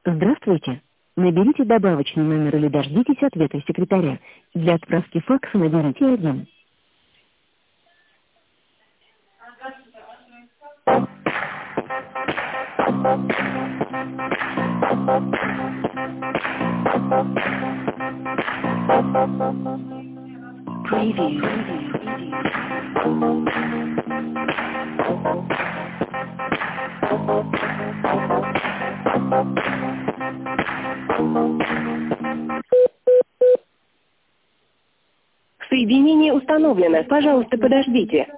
Здравствуйте. Наберите добавочный номер или дождитесь ответа секретаря. Для отправки факса наберите 1. Соединение установлено. Пожалуйста, подождите.